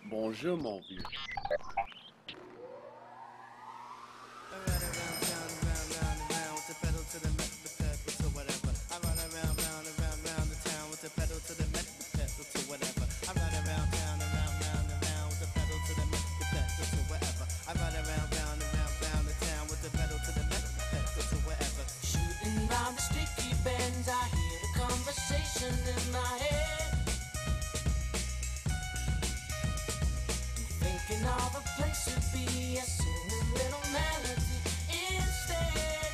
Bonjour, mon vieux. Shooting round the sticky bends, I hear the conversation in my head. Thinking of a place to be, I sing a little melody instead.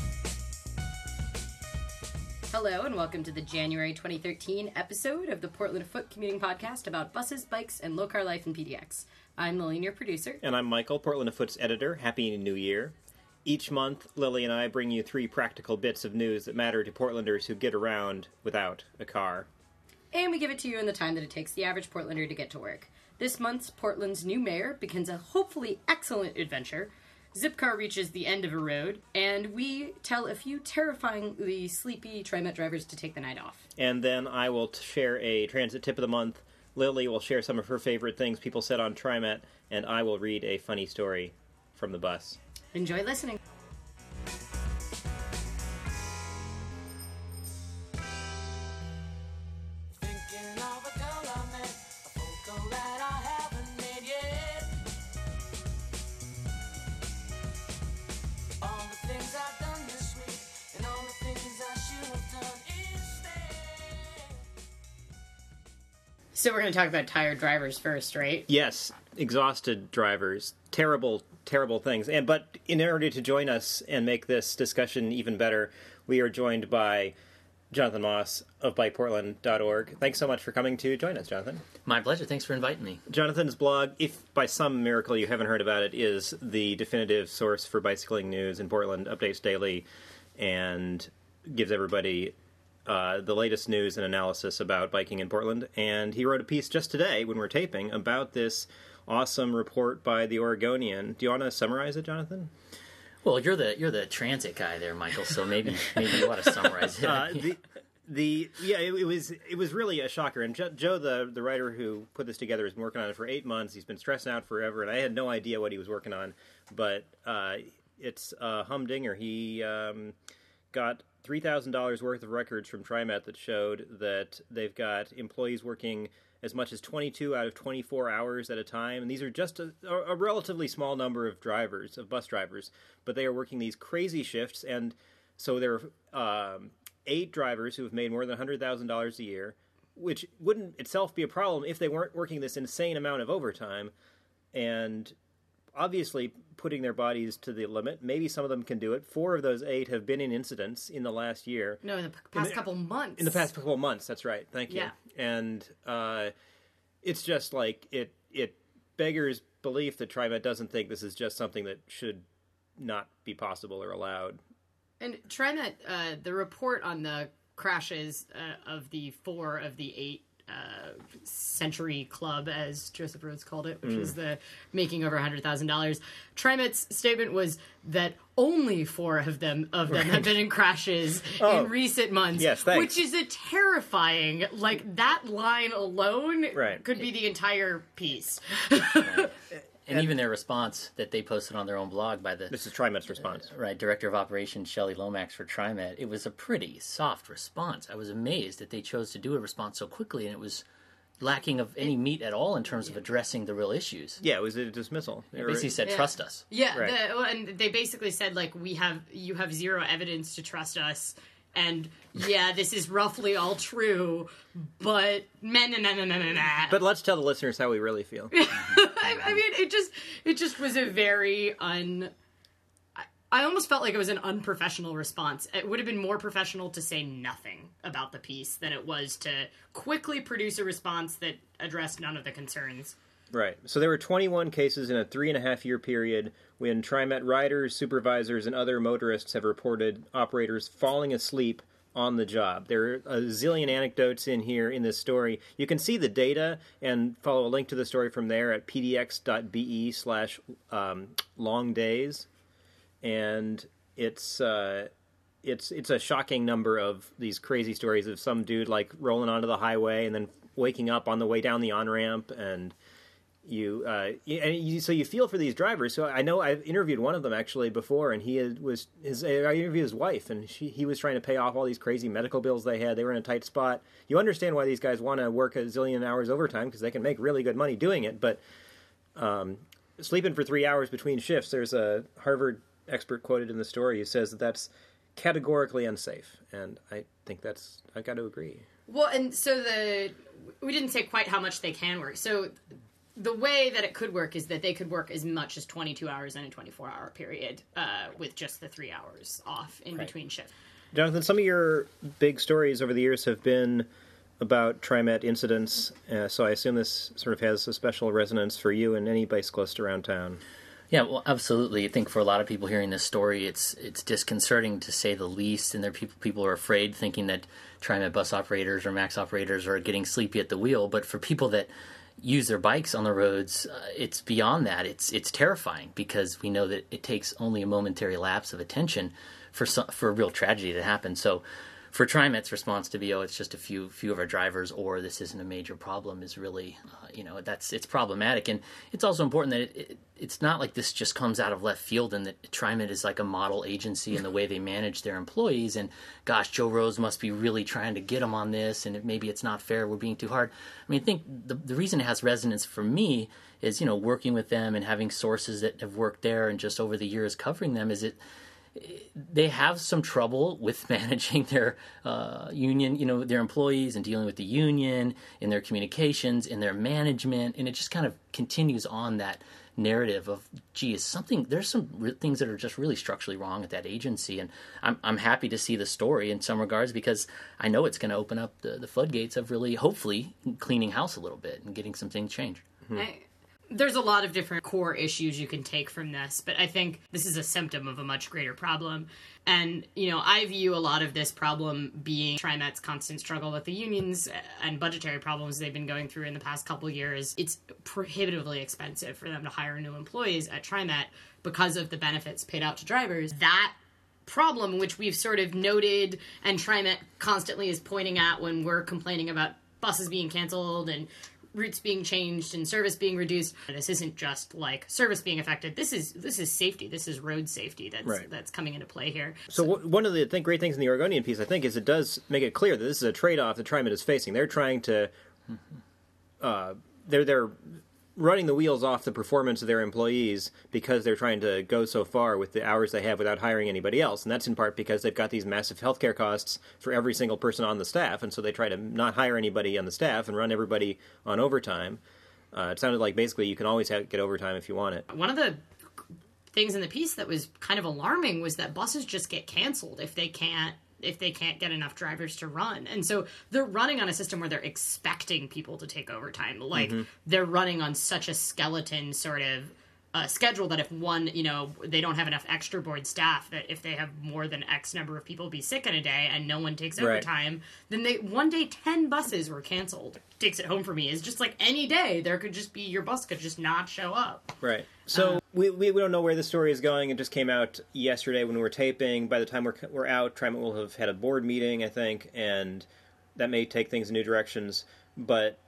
Hello and welcome to the January 2013 episode of the Portland Foot Commuting Podcast about buses, bikes, and low-car life in PDX. I'm Lillian, your producer. And I'm Michael, Portland Afoot's editor. Happy New Year. Each month, Lily and I bring you 3 practical bits of news that matter to Portlanders who get around without a car. And we give it to you in the time that it takes the average Portlander to get to work. This month's Portland's new mayor begins a hopefully excellent adventure. Zipcar reaches the end of a road, and we tell a few terrifyingly sleepy TriMet drivers to take the night off. And then I will share a transit tip of the month. Lily will share some of her favorite things people said on TriMet, and I will read a funny story from the bus. Enjoy listening. Thinking of a girl I met, a phone call that I haven't made yet. All the things I've done this week, and all the things I should have done instead. So we're going to talk about tired drivers first, right? Yes, exhausted drivers. Terrible, terrible things. But in order to join us and make this discussion even better, we are joined by Jonathan Moss of BikePortland.org. Thanks so much for coming to join us, Jonathan. My pleasure. Thanks for inviting me. Jonathan's blog, if by some miracle you haven't heard about it, is the definitive source for bicycling news in Portland, updates daily, and gives everybody the latest news and analysis about biking in Portland. And he wrote a piece just today, when we're taping, about this awesome report by the Oregonian. Do you want to summarize it, Jonathan? Well, you're the transit guy there, Michael. So maybe you ought to summarize it. It was really a shocker. And Joe, the writer who put this together, has been working on it for 8 months. He's been stressing out forever, and I had no idea what he was working on. But it's a humdinger. He got $3,000 worth of records from TriMet that showed that they've got employees working as much as 22 out of 24 hours at a time. And these are just a relatively small number of drivers, of bus drivers, but they are working these crazy shifts. And so there are 8 drivers who have made more than $100,000 a year, which wouldn't itself be a problem if they weren't working this insane amount of overtime and obviously putting their bodies to the limit. Maybe some of them can do it. 4 of those 8 have been in incidents in the last year. No, in the past couple months. In the past couple of months, that's right. Thank you. Yeah. And it's just like, it beggars belief that TriMet doesn't think this is just something that should not be possible or allowed. And TriMet, the report on the crashes of the 4 of the 8 Century Club, as Joseph Rhodes called it, which is the making over $100,000. TriMet's statement was that only 4 of them have been in crashes in recent months. Yes, thanks. Which is a terrifying, like, that line alone could be the entire piece. And even their response that they posted on their own blog by This is TriMet's response. Director of Operations Shelley Lomax for TriMet, it was a pretty soft response. I was amazed that they chose to do a response so quickly, and it was lacking of any meat at all in terms of addressing the real issues. Yeah, it was a dismissal. They basically said, trust us. Yeah, Right. And they basically said, like, you have zero evidence to trust us, and yeah, this is roughly all true, but But let's tell the listeners how we really feel. I mean, it just was a very I almost felt like it was an unprofessional response. It would have been more professional to say nothing about the piece than it was to quickly produce a response that addressed none of the concerns. Right. So there were 21 cases in a 3.5-year period when TriMet riders, supervisors, and other motorists have reported operators falling asleep on the job. There are a zillion anecdotes in here in this story. You can see the data and follow a link to the story from there at pdx.be/long days. And it's a shocking number of these crazy stories of some dude like rolling onto the highway and then waking up on the way down the on-ramp, and So you feel for these drivers. So I know I've interviewed one of them actually before, and I interviewed his wife, and he was trying to pay off all these crazy medical bills they had. They were in a tight spot. You understand why these guys want to work a zillion hours overtime, because they can make really good money doing it. But sleeping for 3 hours between shifts, there's a Harvard expert quoted in the story who says that's categorically unsafe, and I think I've got to agree. Well, and so we didn't say quite how much they can work. So the way that it could work is that they could work as much as 22 hours in a 24-hour period with just the 3 hours off in between shifts. Jonathan, some of your big stories over the years have been about TriMet incidents, so I assume this sort of has a special resonance for you and any bicyclist around town. Yeah, well, absolutely. I think for a lot of people hearing this story, it's disconcerting to say the least, and there are people are afraid, thinking that TriMet bus operators or Max operators are getting sleepy at the wheel. But for people that use their bikes on the roads, it's beyond that. It's terrifying, because we know that it takes only a momentary lapse of attention for a real tragedy to happen. So for TriMet's response to be, it's just a few of our drivers, or this isn't a major problem, is really, it's problematic. And it's also important that it's not like this just comes out of left field, and that TriMet is like a model agency in the way they manage their employees. And gosh, Joe Rose must be really trying to get them on this, and maybe it's not fair, we're being too hard. I mean, I think the reason it has resonance for me is, working with them and having sources that have worked there and just over the years covering them, is they have some trouble with managing their union, their employees, and dealing with the union in their communications, in their management, and it just kind of continues on that narrative of, there's some things that are just really structurally wrong at that agency. And I'm happy to see the story in some regards, because I know it's going to open up the floodgates of really, hopefully, cleaning house a little bit and getting some things changed. Mm-hmm. There's a lot of different core issues you can take from this, but I think this is a symptom of a much greater problem. And, I view a lot of this problem being TriMet's constant struggle with the unions and budgetary problems they've been going through in the past couple of years. It's prohibitively expensive for them to hire new employees at TriMet because of the benefits paid out to drivers. That problem, which we've sort of noted and TriMet constantly is pointing at when we're complaining about buses being canceled and routes being changed and service being reduced. This isn't just like service being affected. This is safety. This is road safety that's coming into play here. So one of the great things in the Oregonian piece, I think, is it does make it clear that this is a trade-off that TriMet is facing. They're trying to they're running the wheels off the performance of their employees because they're trying to go so far with the hours they have without hiring anybody else. And that's in part because they've got these massive healthcare costs for every single person on the staff. And so they try to not hire anybody on the staff and run everybody on overtime. It sounded like basically you can always get overtime if you want it. One of the things in the piece that was kind of alarming was that buses just get canceled if they can't get enough drivers to run. And so they're running on a system where they're expecting people to take overtime. Like, they're running on such a skeleton sort of schedule that if they don't have enough extra board staff, that if they have more than X number of people be sick in a day and no one takes overtime, then one day 10 buses were canceled. Takes it home for me is just like any day there could just be, your bus could just not show up. Right. So we don't know where the story is going. It just came out yesterday when we were taping. By the time we're out, TriMet will have had a board meeting, I think, and that may take things in new directions. But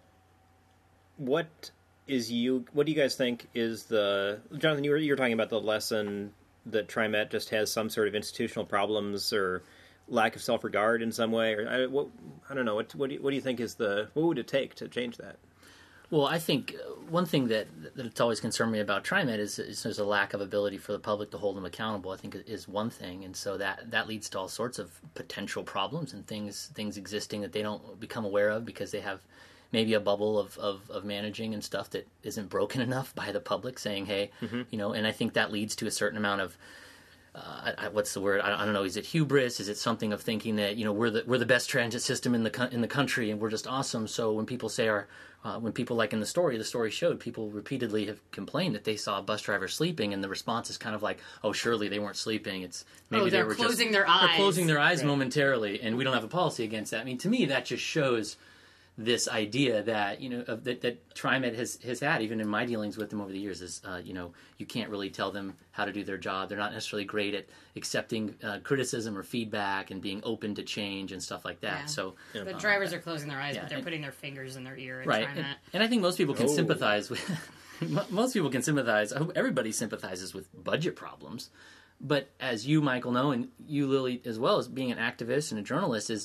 what do you guys think is Jonathan, you were talking about the lesson that TriMet just has some sort of institutional problems or lack of self-regard in some way, or I don't know. What do you think what would it take to change that? Well, I think one thing that it's always concerned me about TriMet is there's a lack of ability for the public to hold them accountable. I think is one thing, and so that leads to all sorts of potential problems and things existing that they don't become aware of because they have maybe a bubble of managing and stuff that isn't broken enough by the public saying, hey, and I think that leads to a certain amount of what's the word? I don't know. Is it hubris? Is it something of thinking that we're the best transit system in the country and we're just awesome? So when people say when people, like in the story showed, people repeatedly have complained that they saw a bus driver sleeping, and the response is kind of like, oh, surely they weren't sleeping. It's maybe they were closing their eyes. They're closing their eyes momentarily, and we don't have a policy against that. I mean, to me, that just shows this idea that that TriMet has had, even in my dealings with them over the years, is you can't really tell them how to do their job. They're not necessarily great at accepting criticism or feedback and being open to change and stuff like that. Yeah. So the drivers are closing their eyes, but they're putting their fingers in their ear. Right, and I think most people can sympathize with. most people can sympathize. I hope everybody sympathizes with budget problems. But as you, Michael, know, and you, Lily, as well as being an activist and a journalist, is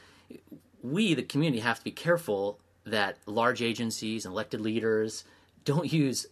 we, the community, have to be careful that large agencies and elected leaders don't use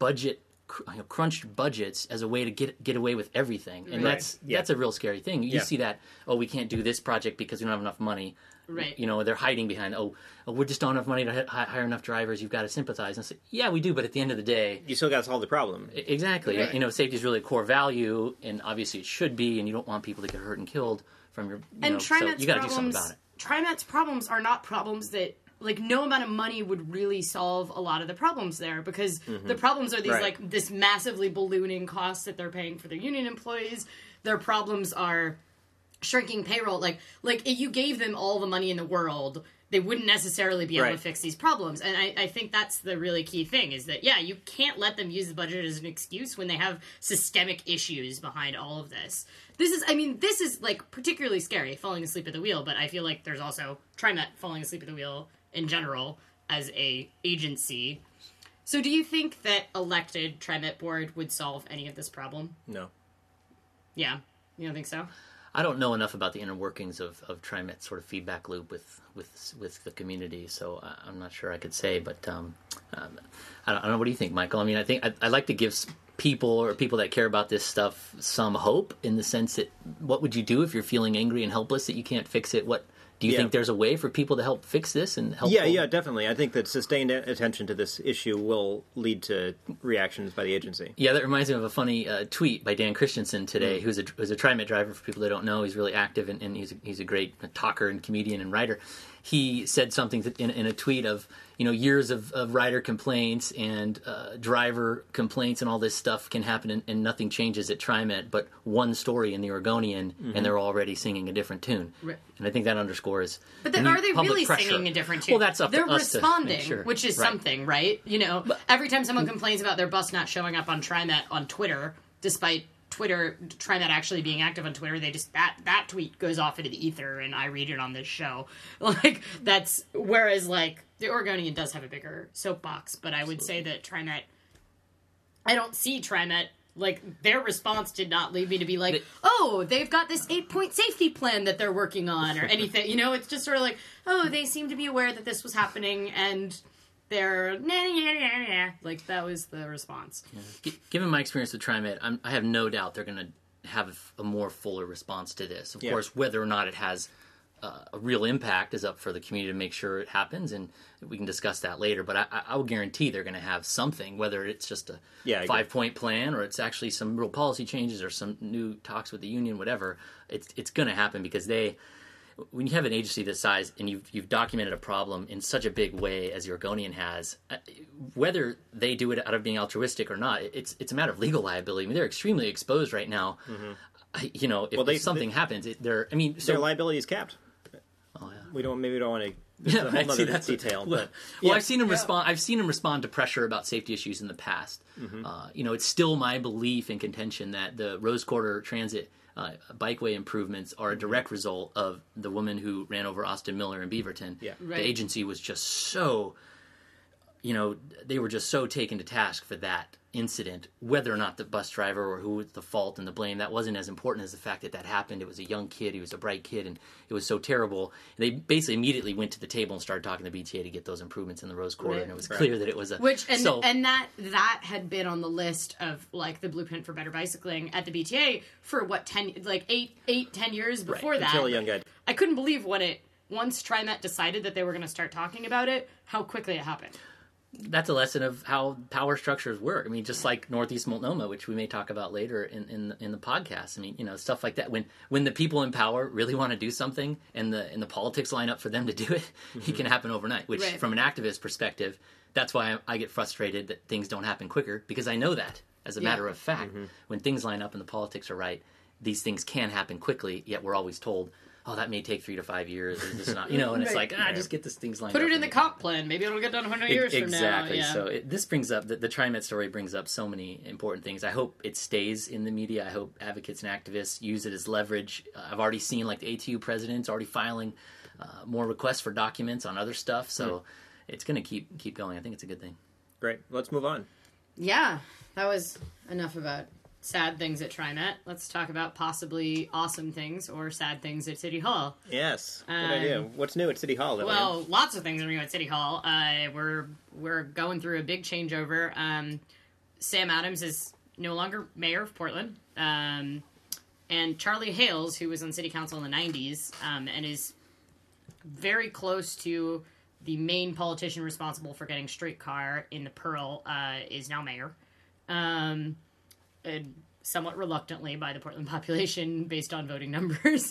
crunched budgets as a way to get away with everything. And that's a real scary thing. You see that, we can't do this project because we don't have enough money. Right. They're hiding behind, we just don't have enough money to hire enough drivers. You've got to sympathize. And say, yeah, we do, but at the end of the day, you still got to solve the problem. Exactly. Right. Safety is really a core value, and obviously it should be, and you don't want people to get hurt and killed from your. So you got to do something about it. TriMet's problems are not problems that, like, no amount of money would really solve a lot of the problems there, because the problems are these, like, this massively ballooning costs that they're paying for their union employees. Their problems are shrinking payroll. Like if you gave them all the money in the world, they wouldn't necessarily be able to fix these problems. And I think that's the really key thing, is that, you can't let them use the budget as an excuse when they have systemic issues behind all of this. This is like particularly scary, falling asleep at the wheel, but I feel like there's also TriMet falling asleep at the wheel in general as a agency. So do you think that elected TriMet board would solve any of this problem? No. Yeah. You don't think so? I don't know enough about the inner workings of TriMet's sort of feedback loop with the community, so I'm not sure I could say. But I don't know. What do you think, Michael? I think I'd like to give people that care about this stuff some hope, in the sense that, what would you do if you're feeling angry and helpless that you can't fix it? What do you think there's a way for people to help fix this and help? Yeah, definitely. I think that sustained attention to this issue will lead to reactions by the agency. Yeah, that reminds me of a funny tweet by Dan Christensen today, who's a TriMet driver. For people that don't know, he's really active, and he's a great talker and comedian and writer. He said something in a tweet of, years of rider complaints and driver complaints and all this stuff can happen, and nothing changes at TriMet, but one story in the Oregonian, and they're already singing a different tune. Right. And I think that underscores. But then, are they really singing a different tune? Well, that's up to us. They're responding, to make sure. which is something, right? Every time someone complains about their bus not showing up on TriMet on Twitter, despite TriMet actually being active on Twitter, they just that tweet goes off into the ether, and I read it on this show. Whereas the Oregonian does have a bigger soapbox, but I would say that TriMet, I don't see TriMet, their response did not lead me to be they've got this 8-point safety plan that they're working on, or anything. It's just sort of they seem to be aware that this was happening, and they're that was the response. Yeah. Given my experience with TriMet, I have no doubt they're going to have a more fuller response to this. Of course, whether or not it has a real impact is up for the community to make sure it happens, and we can discuss that later. But I will guarantee they're going to have something, whether it's just a 5-point plan, or it's actually some real policy changes, or some new talks with the union, whatever. It's going to happen, because when you have an agency this size and you've documented a problem in such a big way as the Oregonian has, whether they do it out of being altruistic or not, it's a matter of legal liability. They're extremely exposed right now. If something happens, their liability is capped. Oh yeah. We don't want to. That's a whole other detail. But I've seen him respond. I've seen him respond to pressure about safety issues in the past. It's still my belief and contention that the Rose Quarter Transit bikeway improvements are a direct result of the woman who ran over Austin Miller in Beaverton. Yeah. The agency was just so, they were just so taken to task for that incident. Whether or not the bus driver or who was the fault and the blame, that wasn't as important as the fact that happened. It was a young kid. He was a bright kid, and it was so terrible. And they basically immediately went to the table and started talking to the BTA to get those improvements in the Rose Quarter, and it was clear that it was and that had been on the list of the blueprint for better bicycling at the BTA for 10 years before that. Until a young guy. I couldn't believe once TriMet decided that they were going to start talking about it, how quickly it happened. That's a lesson of how power structures work. Just like Northeast Multnomah, which we may talk about later in the podcast. Stuff like that. When the people in power really want to do something, and the politics line up for them to do it, it can happen overnight. Which, from an activist perspective, that's why I get frustrated that things don't happen quicker, because I know that as a matter of fact, when things line up and the politics are right, these things can happen quickly. Yet we're always told, that may take 3 to 5 years. It's not, and it's just get these things lined up. Put it in the comp plan. Maybe it'll get done 100 years from now. Exactly. So this brings up, the TriMet story brings up so many important things. I hope it stays in the media. I hope advocates and activists use it as leverage. I've already seen the ATU president's already filing more requests for documents on other stuff. So it's going to keep going. I think it's a good thing. Great. Let's move on. Yeah, that was enough about sad things at TriMet. Let's talk about possibly awesome things or sad things at City Hall. Yes, good idea. What's new at City Hall? Lillian? Well, lots of things are new at City Hall. We're going through a big changeover. Sam Adams is no longer mayor of Portland, and Charlie Hales, who was on City Council in the 90s and is very close to the main politician responsible for getting streetcar in the Pearl, is now mayor. Somewhat reluctantly by the Portland population based on voting numbers.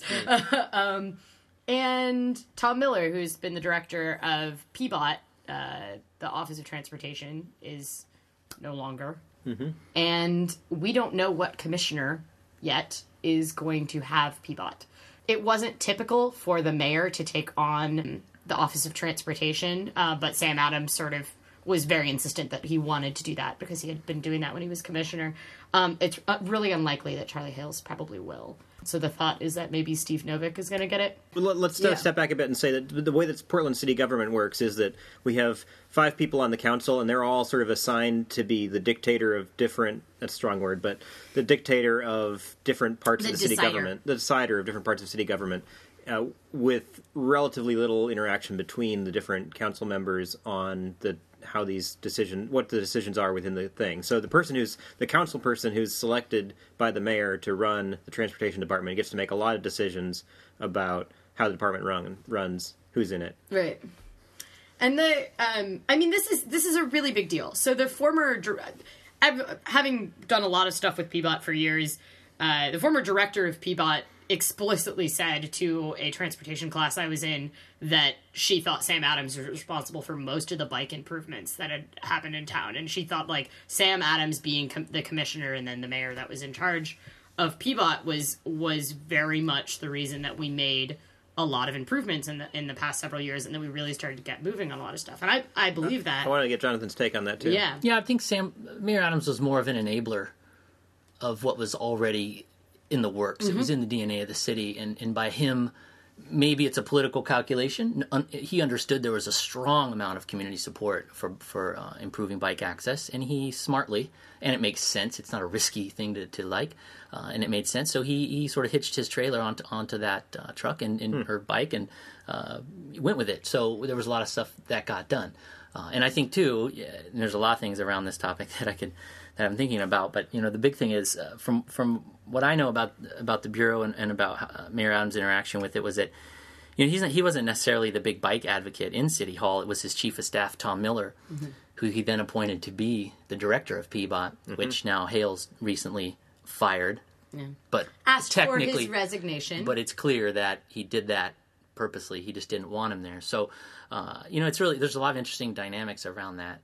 And Tom Miller, who's been the director of PBOT, the Office of Transportation, is no longer. Mm-hmm. And we don't know what commissioner yet is going to have PBOT. It wasn't typical for the mayor to take on the Office of Transportation, but Sam Adams sort of was very insistent that he wanted to do that because he had been doing that when he was commissioner. It's really unlikely that Charlie Hales probably will. So the thought is that maybe Steve Novick is going to get it. Well, let's step back a bit and say that the way that Portland city government works is that we have 5 people on the council, and they're all sort of assigned to be the dictator of different, that's a strong word, but the dictator of different parts of the city government, the decider of different parts of city government, with relatively little interaction between the different council members on what the decisions are within the thing. So the council person who's selected by the mayor to run the transportation department gets to make a lot of decisions about how the department runs, who's in it. Right. And this is a really big deal. So the former, having done a lot of stuff with PBOT for years, the former director of PBOT explicitly said to a transportation class I was in that she thought Sam Adams was responsible for most of the bike improvements that had happened in town. And she thought, like, Sam Adams being the commissioner and then the mayor that was in charge of PBOT was very much the reason that we made a lot of improvements in the past several years, and then we really started to get moving on a lot of stuff. And I believe that. I want to get Jonathan's take on that, too. Yeah. Yeah, I think Mayor Adams was more of an enabler of what was already in the works. Mm-hmm. It was in the DNA of the city, and by him, maybe it's a political calculation. He understood there was a strong amount of community support for improving bike access, and he smartly, and it makes sense, it's not a risky thing to like, and it made sense, so he sort of hitched his trailer onto that truck and her bike and went with it. So there was a lot of stuff that got done. And I think, too, and there's a lot of things around this topic that I'm thinking about, but the big thing is from what I know about the Bureau and about Mayor Adams' interaction with it was that he wasn't necessarily the big bike advocate in City Hall. It was his chief of staff, Tom Miller, mm-hmm. who he then appointed to be the director of PBOT, mm-hmm. which now Hales recently fired. Yeah. But asked technically, for his resignation. But it's clear that he did that purposely. He just didn't want him there. So, it's really, there's a lot of interesting dynamics around that.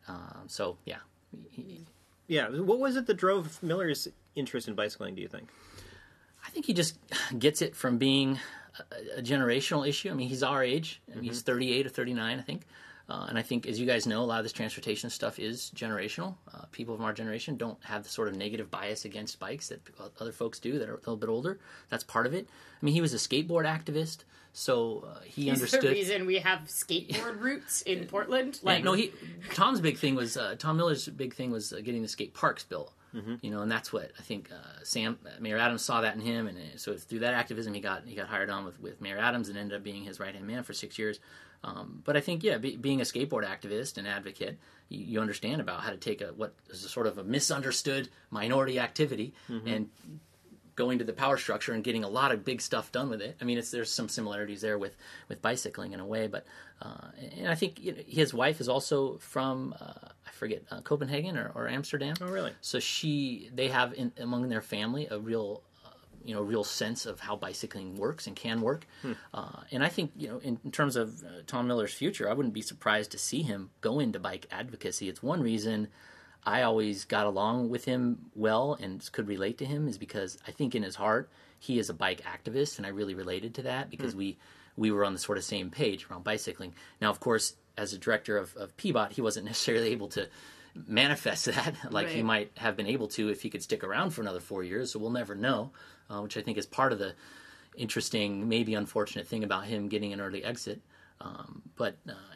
Yeah. What was it that drove Miller's interest in bicycling, do you think? I think he just gets it from being a generational issue. I mean, he's our age. I mean, he's 38 or 39, I think. And I think, as you guys know, a lot of this transportation stuff is generational. People from our generation don't have the sort of negative bias against bikes that other folks do that are a little bit older. That's part of it. I mean, he was a skateboard activist, so he understood. He's the reason we have skateboard routes in Portland. Tom's big thing was Tom Miller's big thing was getting the skate parks built. Mm-hmm. And that's what I think Mayor Adams saw that in him, and so through that activism, he got hired on with Mayor Adams and ended up being his right hand man for 6 years. But I think, being a skateboard activist and advocate, you understand about how to take what is a sort of a misunderstood minority activity mm-hmm. and going to the power structure and getting a lot of big stuff done with it. I mean, there's some similarities there with bicycling in a way, but and I think his wife is also from Copenhagen or Amsterdam. Oh, really? So they have among their family a real real sense of how bicycling works and can work. And I think, in terms of Tom Miller's future, I wouldn't be surprised to see him go into bike advocacy. It's one reason I always got along with him well and could relate to him is because I think in his heart, he is a bike activist, and I really related to that because we were on the sort of same page around bicycling. Now, of course, as a director of PBOT, he wasn't necessarily able to manifest that like he might have been able to if he could stick around for another 4 years, so we'll never know, which I think is part of the interesting, maybe unfortunate thing about him getting an early exit. But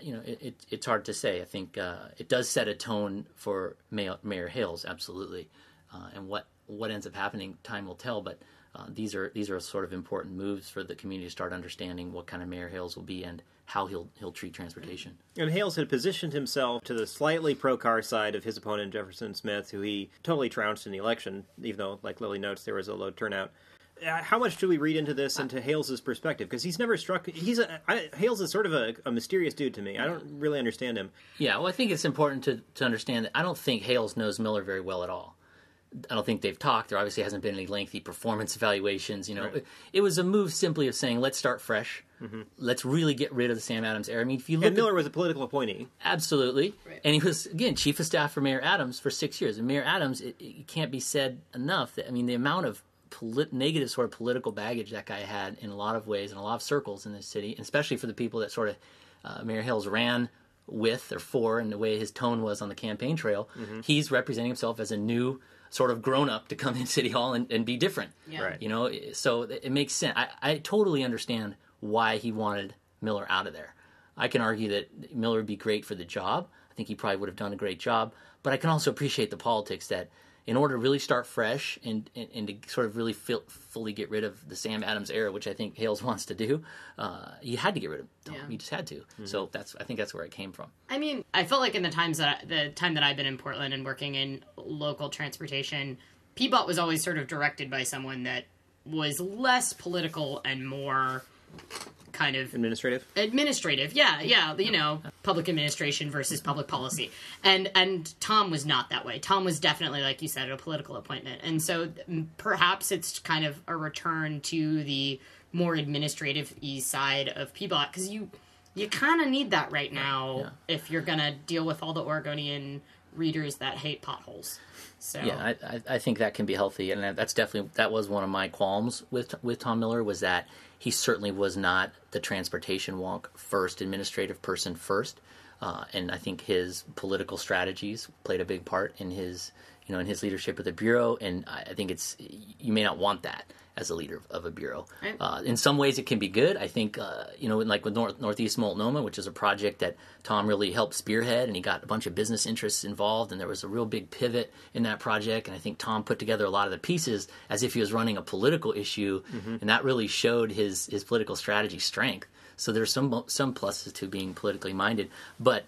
it's hard to say. I think it does set a tone for Mayor Hales, absolutely, and what ends up happening, time will tell. But these are sort of important moves for the community to start understanding what kind of Mayor Hales will be and how he'll treat transportation. And Hales had positioned himself to the slightly pro-car side of his opponent, Jefferson Smith, who he totally trounced in the election, even though, like Lily notes, there was a low turnout. How much do we read into this, into Hales' perspective? Because he's never struck... Hales is sort of a mysterious dude to me. I don't really understand him. Yeah, well, I think it's important to understand that I don't think Hales knows Miller very well at all. I don't think they've talked. There obviously hasn't been any lengthy performance evaluations. Right. It was a move simply of saying, let's start fresh. Mm-hmm. Let's really get rid of the Sam Adams era. I mean, if you look, and Miller was a political appointee. Absolutely. Right. And he was, again, chief of staff for Mayor Adams for 6 years. And Mayor Adams, it can't be said enough that, I mean, the amount of negative sort of political baggage that guy had in a lot of ways, in a lot of circles in this city, and especially for the people that sort of Mayor Hales ran with or for, and the way his tone was on the campaign trail. Mm-hmm. He's representing himself as a new sort of grown up to come in City Hall and be different. Yeah. Right. So it makes sense. I totally understand why he wanted Miller out of there. I can argue that Miller would be great for the job. I think he probably would have done a great job. But I can also appreciate the politics that in order to really start fresh and to sort of really fully get rid of the Sam Adams era, which I think Hales wants to do, you had to get rid of Tom. Yeah. You just had to. Mm-hmm. So I think that's where it came from. I mean, I felt like in the time that I've been in Portland and working in local transportation, PBOT was always sort of directed by someone that was less political and more kind of administrative. Yeah. Public administration versus public policy. And Tom was not that way. Tom was definitely, like you said, a political appointment. And so perhaps it's kind of a return to the more administrative side of PBOT, because you kind of need that right now if you're going to deal with all the Oregonian readers that hate potholes. So yeah, I think that can be healthy, and that was one of my qualms with Tom Miller, was that he certainly was not the transportation wonk first, administrative person first, and I think his political strategies played a big part in his leadership of the bureau, and I think you may not want that as a leader of a bureau. Right. In some ways, it can be good. I think, like with Northeast Multnomah, which is a project that Tom really helped spearhead, and he got a bunch of business interests involved, and there was a real big pivot in that project. And I think Tom put together a lot of the pieces as if he was running a political issue, and that really showed his political strategy strength. So there's some pluses to being politically minded, but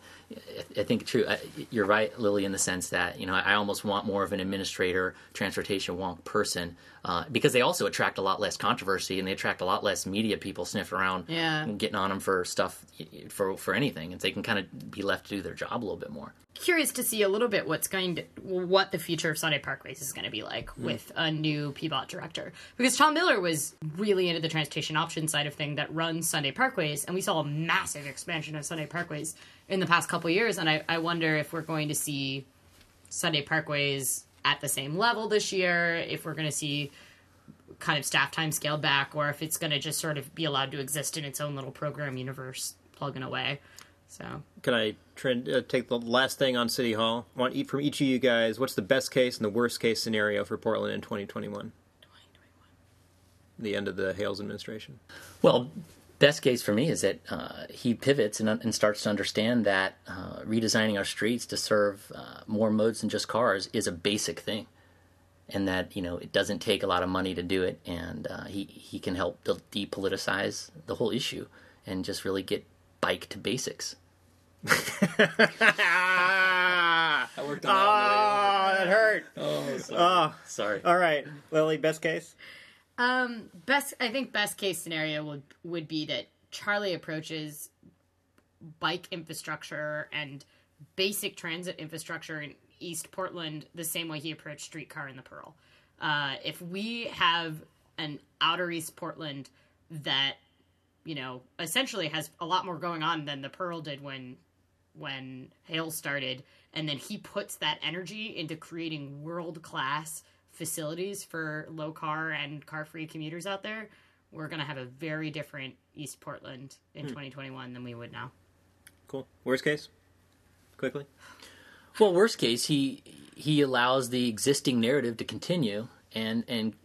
I think true. You're right, Lily, in the sense that I almost want more of an administrator, transportation wonk person, because they also attract a lot less controversy and they attract a lot less media people sniffing around, and getting on them for stuff for anything, and they can kind of be left to do their job a little bit more. Curious to see a little bit what the future of Sunday Parkways is going to be like with a new PBOT director, because Tom Miller was really into the transportation options side of thing that runs Sunday Parkways, and we saw a massive expansion of Sunday Parkways in the past couple years, and I wonder if we're going to see Sunday Parkways at the same level this year, if we're going to see kind of staff time scaled back, or if it's going to just sort of be allowed to exist in its own little program universe, plugging away. So, can I take the last thing on City Hall? I want from each of you guys, what's the best case and the worst case scenario for Portland in 2021? The end of the Hales administration. Well, best case for me is that he pivots and starts to understand that redesigning our streets to serve more modes than just cars is a basic thing, and that it doesn't take a lot of money to do it, and he can help depoliticize the whole issue and just really get bike to basics. That worked on that hurt. Oh, sorry. Sorry. All right, Lily, best case? I think best case scenario would be that Charlie approaches bike infrastructure and basic transit infrastructure in East Portland the same way he approached streetcar in the Pearl. If we have an outer East Portland that essentially has a lot more going on than the Pearl did when Hales started, and then he puts that energy into creating world-class facilities for low car and car-free commuters out there, we're going to have a very different East Portland in 2021 than we would now. Cool. Worst case? Quickly. Well, worst case, he allows the existing narrative to continue and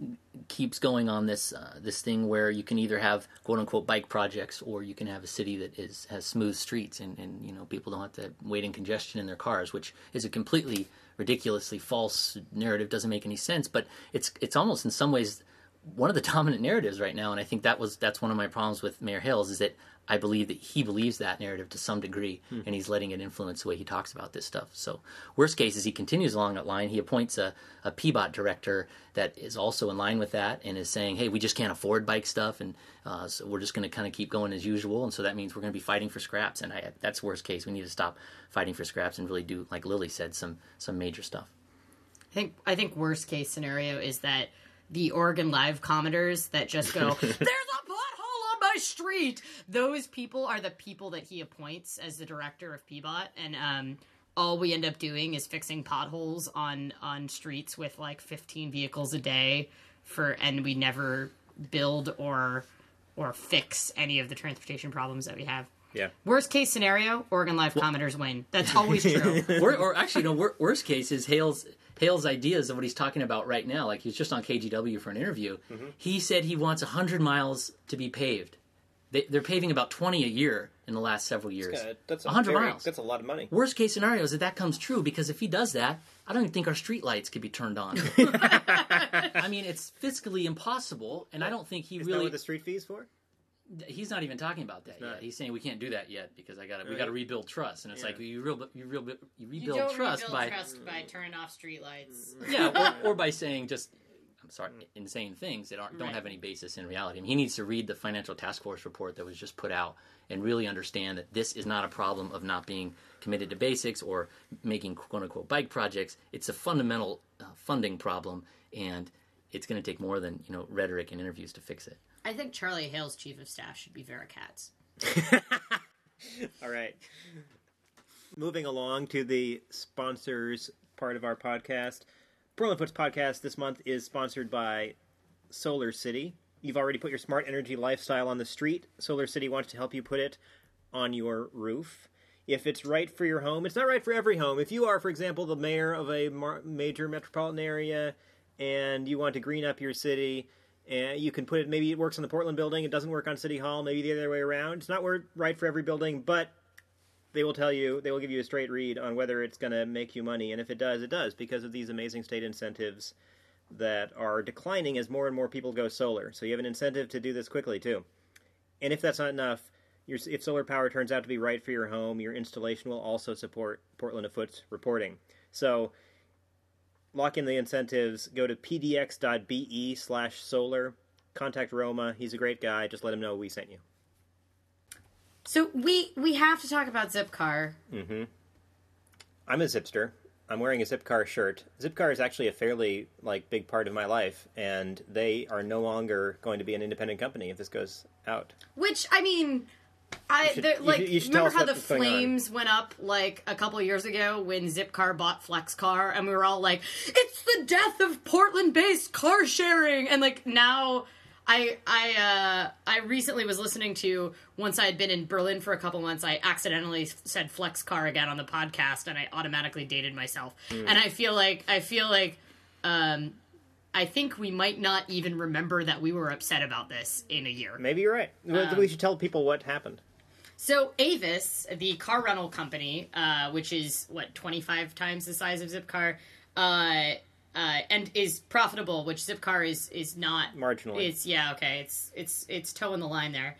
keeps going on this this thing where you can either have quote unquote bike projects, or you can have a city that has smooth streets and people don't have to wait in congestion in their cars, which is a completely ridiculously false narrative. Doesn't make any sense, but it's almost in some ways one of the dominant narratives right now. And I think that's one of my problems with Mayor Hales, is that I believe that he believes that narrative to some degree, and he's letting it influence the way he talks about this stuff. So worst case is he continues along that line. He appoints a PBOT director that is also in line with that and is saying, hey, we just can't afford bike stuff, and so we're just going to kind of keep going as usual. And so that means we're going to be fighting for scraps. And that's worst case. We need to stop fighting for scraps and really do, like Lily said, some major stuff. I think worst case scenario is that the Oregon Live commenters that just go, there's a pothole on my street. Those people are the people that he appoints as the director of PBOT. And all we end up doing is fixing potholes on streets with like 15 vehicles a day and we never build or fix any of the transportation problems that we have. Yeah. Worst case scenario, Oregon Live commenters win. That's always true. or actually, no. Worst case is Hale's ideas of what he's talking about right now. Like, he was just on KGW for an interview. Mm-hmm. He said he wants 100 miles to be paved. They're paving about 20 a year in the last several years. That's 100 miles. That's a lot of money. Worst case scenario is that comes true, because if he does that, I don't even think our street lights could be turned on. I mean, it's fiscally impossible, and I don't think he Is really... that what the street fee's for? He's not even talking about that yet. He's saying we can't do that yet because we got to rebuild trust, and it's like you rebuild trust by turning off streetlights. Yeah, or by saying just insane things that don't have any basis in reality. I mean, he needs to read the Financial Task Force report that was just put out and really understand that this is not a problem of not being committed to basics or making quote unquote bike projects. It's a fundamental funding problem, and it's going to take more than rhetoric and interviews to fix it. I think Charlie Hale's chief of staff should be Vera Katz. All right. Moving along to the sponsors part of our podcast. Portland Foots podcast this month is sponsored by Solar City. You've already put your smart energy lifestyle on the street. Solar City wants to help you put it on your roof. If it's right for your home, it's not right for every home. If you are, for example, the mayor of a major metropolitan area and you want to green up your city, and you can put it, maybe it works on the Portland building, it doesn't work on City Hall, maybe the other way around. It's not right for every building, but they will give you a straight read on whether it's going to make you money. And if it does, it does, because of these amazing state incentives that are declining as more and more people go solar. So you have an incentive to do this quickly, too. And if that's not enough, if solar power turns out to be right for your home, your installation will also support Portland Afoot's reporting. So lock in the incentives. Go to pdx.be/solar. Contact Roma. He's a great guy. Just let him know we sent you. So we have to talk about Zipcar. Mm-hmm. I'm a Zipster. I'm wearing a Zipcar shirt. Zipcar is actually a fairly big part of my life, and they are no longer going to be an independent company if this goes out. Which, I mean, you should remember how the flames went up a couple of years ago when Zipcar bought FlexCar, and we were all like, it's the death of Portland-based car sharing, and now I recently was listening to, once I had been in Berlin for a couple months, I accidentally said FlexCar again on the podcast, and I automatically dated myself. And I feel like I think we might not even remember that we were upset about this in a year. Maybe you're right. We should tell people what happened. So Avis, the car rental company, which is 25 times the size of Zipcar, and is profitable, which Zipcar is not. Marginally. It's toeing the line there.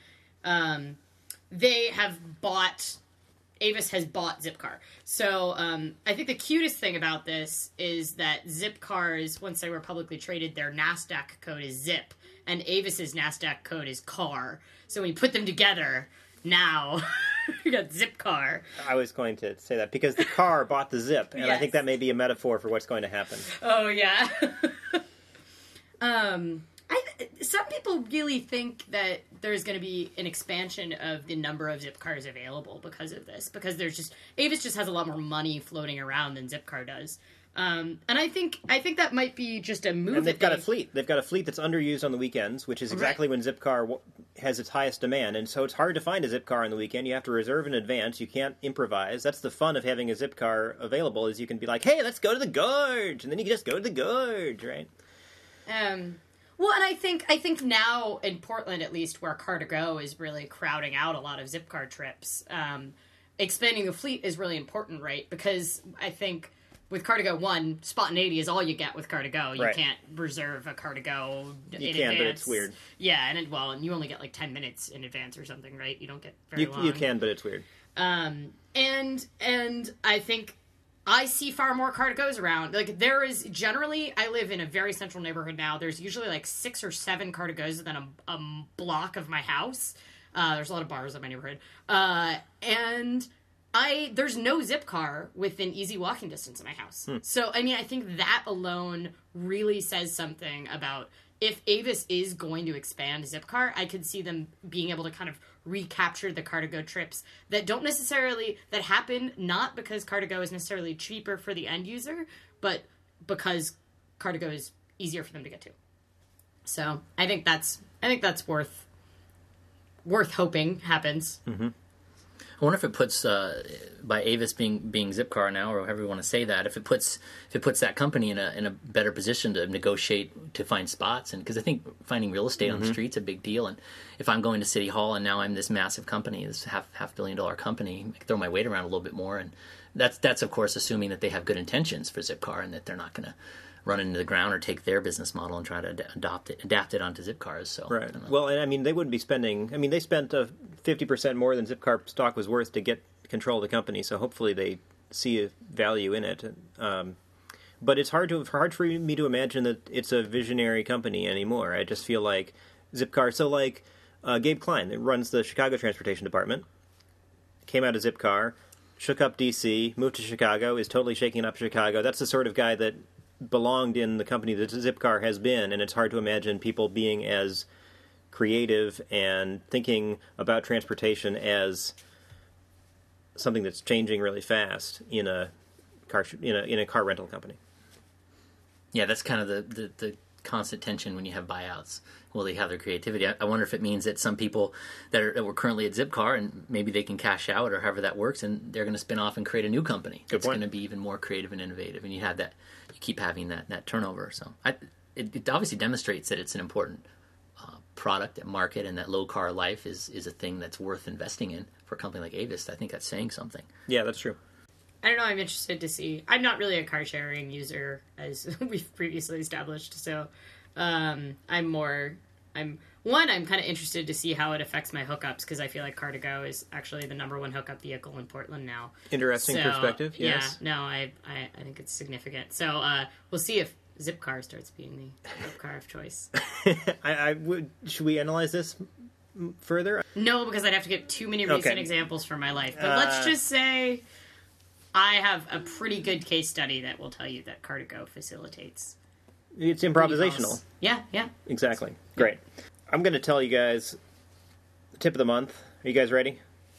Avis has bought Zipcar. So I think the cutest thing about this is that Zipcars, once they were publicly traded, their NASDAQ code is ZIP, and Avis's NASDAQ code is CAR. So when you put them together, now you got Zipcar. I was going to say that because the car bought the Zip, and yes. I think that may be a metaphor for what's going to happen. Oh, yeah. Some people really think that there's going to be an expansion of the number of Zipcars available because of this. Because Avis just has a lot more money floating around than Zipcar does. And I think that might be just a move. And they've got a fleet. They've got a fleet that's underused on the weekends, which is exactly when Zipcar has its highest demand. And so it's hard to find a Zipcar on the weekend. You have to reserve in advance. You can't improvise. That's the fun of having a Zipcar available, is you can be like, hey, let's go to the gorge. And then you can just go to the gorge, right? Well, and I think now in Portland, at least, where Car2Go is really crowding out a lot of Zipcar trips, expanding the fleet is really important, right? Because I think with Car2Go, one, spontaneity is all you get with Car2Go. You Right. can't reserve a Car2Go in You advance. can, but it's weird. Yeah, and you only get like 10 minutes in advance or something, right? You don't get very long. You can, but it's weird. And I think I see far more Car2Gos around. Like, there is generally, I live in a very central neighborhood now. There's usually like 6 or 7 Car2Gos within a block of my house. There's a lot of bars in my neighborhood. And there's no Zipcar within easy walking distance of my house. So, I mean, I think that alone really says something about if Avis is going to expand Zipcar, I could see them being able to kind of recapture the Car2Go trips that happen not because Car2Go is necessarily cheaper for the end user, but because Car2Go is easier for them to get to. So I think that's worth hoping happens. Mm-hmm. I wonder if it puts by Avis being Zipcar now, or however you want to say that, if it puts that company in a better position to negotiate to find spots, and because I think finding real estate on the street's a big deal. And if I'm going to City Hall and now I'm this massive company, this half $500 million company, I can throw my weight around a little bit more. And that's of course assuming that they have good intentions for Zipcar and that they're not going to run into the ground or take their business model and try to adapt it onto Zipcars. So right. Well, and I mean, they wouldn't be spending. I mean, they spent 50% more than Zipcar stock was worth to get control of the company. So hopefully they see a value in it. But it's hard for me to imagine that it's a visionary company anymore. I just feel like Zipcar. So like Gabe Klein, that runs the Chicago Transportation Department, came out of Zipcar, shook up DC, moved to Chicago, is totally shaking up Chicago. That's the sort of guy that belonged in the company that Zipcar has been, and it's hard to imagine people being as creative and thinking about transportation as something that's changing really fast in a car rental company. Yeah, that's kind of the constant tension when you have buyouts. Will they have their creativity? I wonder if it means that some people that were currently at Zipcar and maybe they can cash out or however that works, and they're going to spin off and create a new company that's going to be even more creative and innovative. And you have that, you keep having that turnover. So it obviously demonstrates that it's an important product and market, and that low car life is a thing that's worth investing in for a company like Avis. I think that's saying something. Yeah, that's true. I don't know. I'm interested to see. I'm not really a car sharing user, as we've previously established. So I'm kind of interested to see how it affects my hookups, because I feel like Car2Go is actually the number one hookup vehicle in Portland now. Interesting perspective. Yes. Yeah. No, I think it's significant. So we'll see if Zipcar starts being the Zipcar of choice. Should we analyze this further? No, because I'd have to get too many recent examples from my life. But let's just say I have a pretty good case study that will tell you that Car2Go facilitates. It's improvisational. Yeah. Exactly. Great. I'm going to tell you guys the tip of the month. Are you guys ready?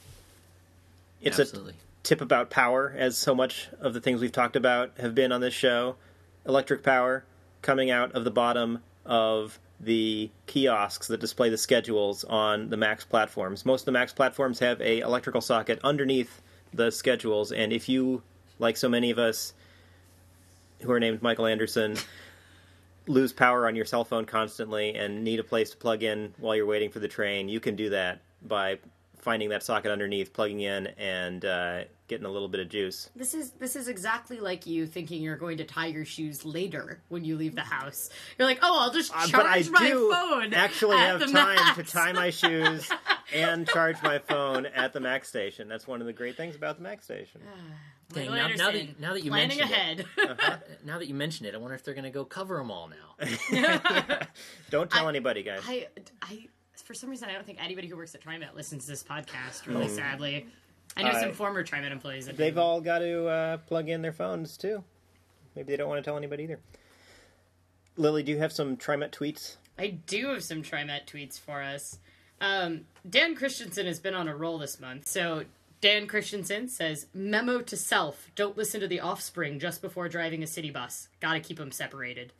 It's Absolutely. a tip about power, as so much of the things we've talked about have been on this show. Electric power coming out of the bottom of the kiosks that display the schedules on the MAX platforms. Most of the MAX platforms have a electrical socket underneath the schedules, and if you, like so many of us who are named Michael Anderson, lose power on your cell phone constantly and need a place to plug in while you're waiting for the train, you can do that by finding that socket underneath, plugging in, and getting a little bit of juice. This is exactly like you thinking you're going to tie your shoes later when you leave the house. You're like, oh, I'll just charge my phone. Actually at have the time Max. to tie my shoes and charge my phone at the Max station. That's one of the great things about the Max station. Dang, Michael now Anderson, that you planning mentioned ahead. it, now that you mention it, I wonder if they're going to go cover them all now. Don't tell anybody, guys. I for some reason I don't think anybody who works at TriMet listens to this podcast. Really, sadly, I know some former TriMet employees. That They've all got to plug in their phones too. Maybe they don't want to tell anybody either. Lily, do you have some TriMet tweets? I do have some TriMet tweets for us. Dan Christensen has been on a roll this month. So Dan Christensen says, memo to self, don't listen to the offspring just before driving a city bus. Gotta keep them separated.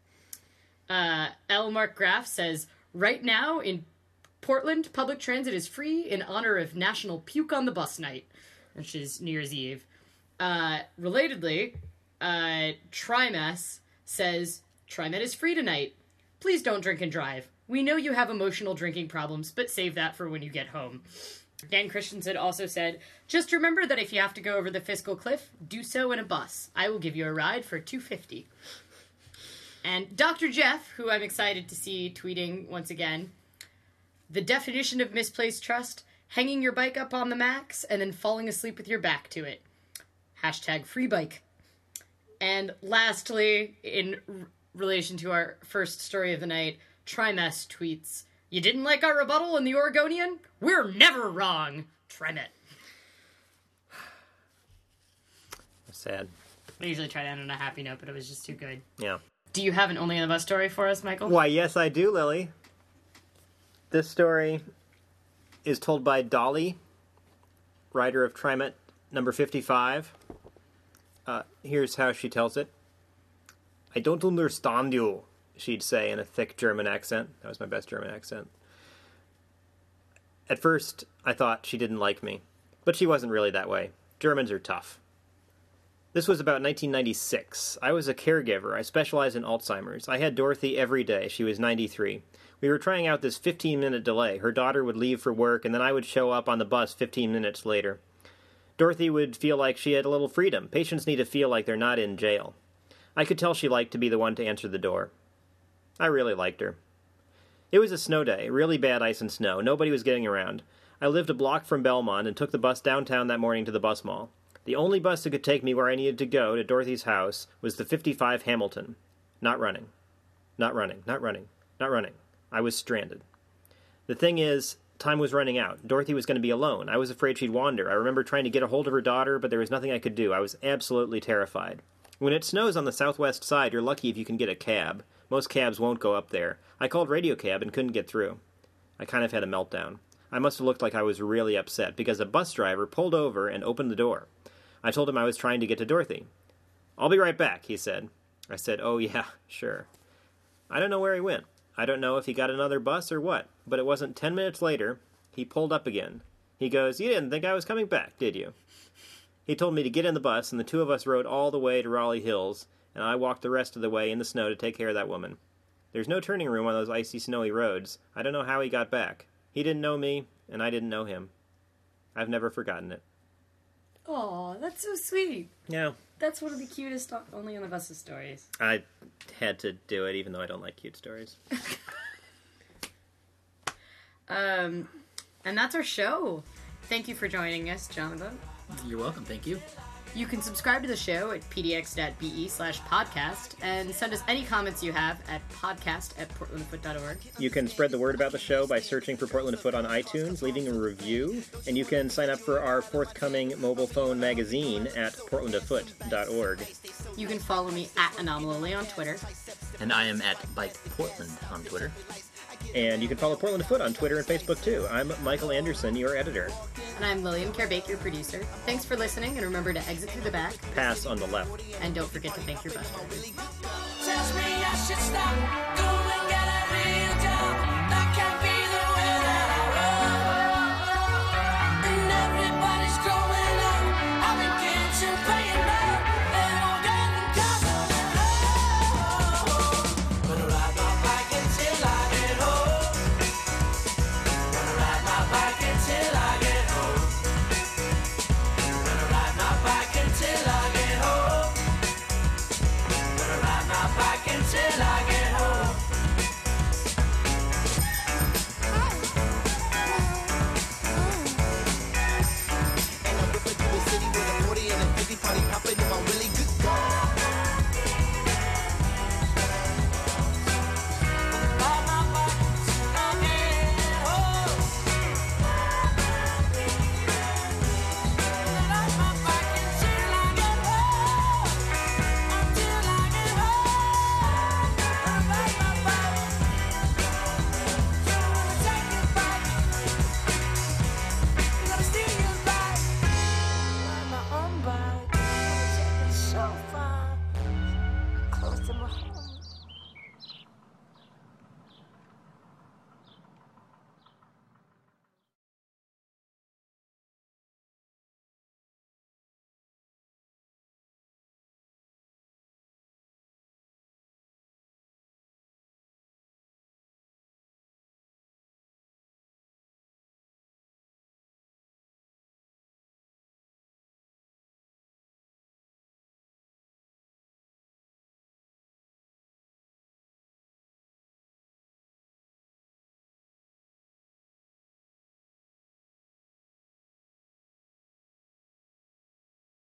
L. Mark Graff says, right now in Portland, public transit is free in honor of National Puke on the Bus Night, which is New Year's Eve. Relatedly, TriMess says, TriMet is free tonight. please don't drink and drive. We know you have emotional drinking problems, but save that for when you get home. Dan Christensen also said, just remember that if you have to go over the fiscal cliff, do so in a bus. I will give you a ride for $2.50. And Dr. Jeff, who I'm excited to see tweeting once again, the definition of misplaced trust, hanging your bike up on the max and then falling asleep with your back to it. Hashtag free bike. And lastly, in relation to our first story of the night, Trimes tweets, you didn't like our rebuttal in the Oregonian? We're never wrong. Tremet. Sad. I usually try to end on a happy note, but it was just too good. Yeah. Do you have an Only on the Bus story for us, Michael? Why, yes, I do, Lily. This story is told by Dolly, writer of Trimet number 55. Here's how she tells it. I don't understand you, she'd say in a thick German accent. That was my best German accent. At first, I thought she didn't like me, but she wasn't really that way. Germans are tough. This was about 1996. I was a caregiver. I specialized in Alzheimer's. I had Dorothy every day. She was 93. We were trying out this 15-minute delay. Her daughter would leave for work, and then I would show up on the bus 15 minutes later. Dorothy would feel like she had a little freedom. Patients need to feel like they're not in jail. I could tell she liked to be the one to answer the door. I really liked her. It was a snow day, really bad ice and snow. Nobody was getting around. I lived a block from Belmont and took the bus downtown that morning to the bus mall. The only bus that could take me where I needed to go, to Dorothy's house, was the 55 Hamilton. Not running. Not running. Not running. Not running. I was stranded. The thing is, time was running out. Dorothy was going to be alone. I was afraid she'd wander. I remember trying to get a hold of her daughter, but there was nothing I could do. I was absolutely terrified. When it snows on the southwest side, you're lucky if you can get a cab. Most cabs won't go up there. I called Radio Cab and couldn't get through. I kind of had a meltdown. I must have looked like I was really upset, because a bus driver pulled over and opened the door. I told him I was trying to get to Dorothy. I'll be right back, he said. I said, oh yeah, sure. I don't know where he went. I don't know if he got another bus or what, but it wasn't 10 minutes later, he pulled up again. He goes, you didn't think I was coming back, did you? He told me to get in the bus, and the two of us rode all the way to Raleigh Hills, and I walked the rest of the way in the snow to take care of that woman. There's no turning room on those icy, snowy roads. I don't know how he got back. He didn't know me, and I didn't know him. I've never forgotten it. Aw, that's so sweet. Yeah. That's one of the cutest Only on the Bus stories. I had to do it, even though I don't like cute stories. And that's our show. Thank you for joining us, Jonathan. You're welcome. Thank you. You can subscribe to the show at pdx.be/podcast and send us any comments you have at podcast@portlandafoot.org. You can spread the word about the show by searching for Portland Afoot on iTunes, leaving a review, and you can sign up for our forthcoming mobile phone magazine at portlandafoot.org. You can follow me at Anomaly on Twitter. And I am at Bike Portland on Twitter. And you can follow Portland Afoot on Twitter and Facebook, too. I'm Michael Anderson, your editor. And I'm Lillian Kerbeck, your producer. Thanks for listening, and remember to exit through the back. Pass on the left. And don't forget to thank your bus drivers. Tells me I should stop, go and get a real job. That can't be the way that I roll. And everybody's growing up, having kids and paying up, and all getting covered. Gonna ride my bike until I get home. Gonna ride my bike until I get home. Gonna ride my bike until I get home. Gonna ride my bike until I get home. And I'm whipping through the city with a 40 and a 50 party popping in my really good car. Ride my bike till I get home. Ride my bike until I get home. Until I get home. Ride my bike. Don't wanna take it back. Gotta steal your life. Ride my own bike. Take it so far. Close to my home.